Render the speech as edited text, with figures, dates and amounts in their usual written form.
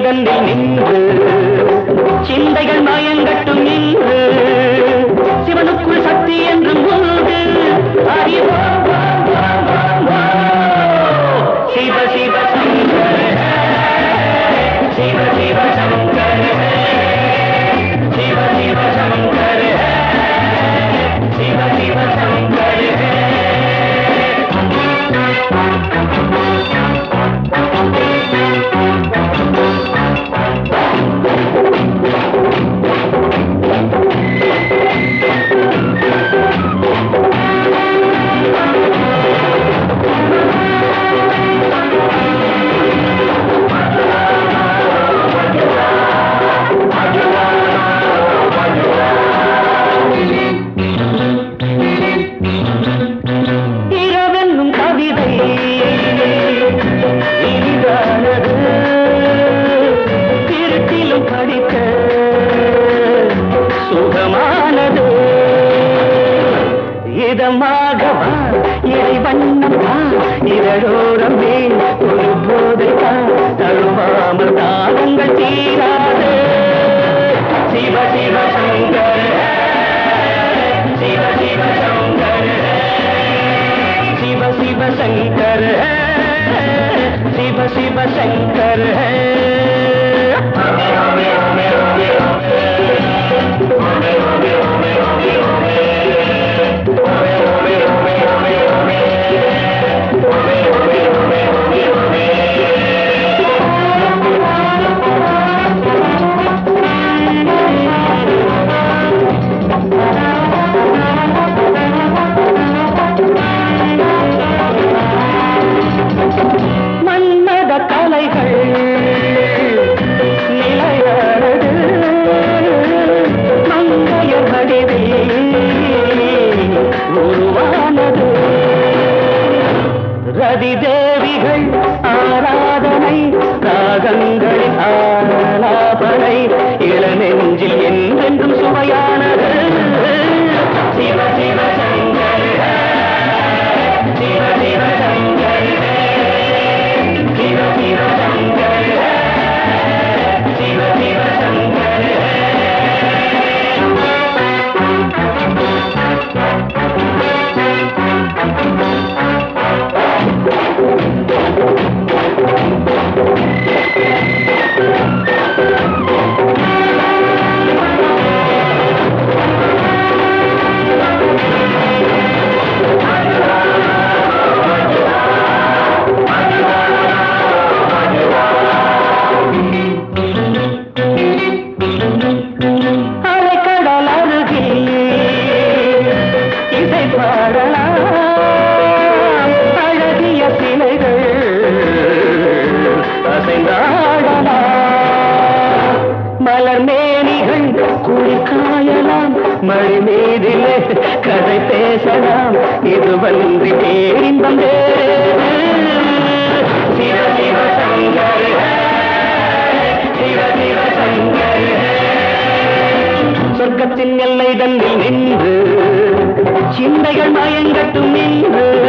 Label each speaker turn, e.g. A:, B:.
A: தன்னில் நின்று சிந்தைகள் மயங்கட்டும் நின்று சிவனுக்குள் சக்தி என்றும் உண்டு அறிவோ சிவ சிவ சங்கர சிவ சிவ சங்கர சிவ சிவ சங்கர சிவ சிவ சங்கர இதமாகவா இறை வண்ணமா இதழோரமே ஒரு போதைக்கா தழுவாமல் தாகங்கள் தீராது சிவ சிவ சங்கர சிவ சிவ சங்கர சிவ சிவ சங்கர சிவ சிவ சங்கர ரதி தேவிகள் ஆராதனை ராகங்களின் ஆலாபனை இளநெஞ்சில் என்றென்றும் சுவையானது சிவ சிவ சங்கர சிவ சிவ சங்கர சிவ சிவ சங்கர சிவ சிவ சங்கர அழகிய சிலைகள் மலர் மேனிகள் குளிர்காயலாம் மழை மீதிலே கதை பேசலாம் இது வந்து பேரின்பம் சிவ சிவ சங்கர சிவ சிவ சங்கர சொர்க்கத்தின் எல்லை தன்னில் நின்று சிந்தைகள் மயங்கட்டும் நின்று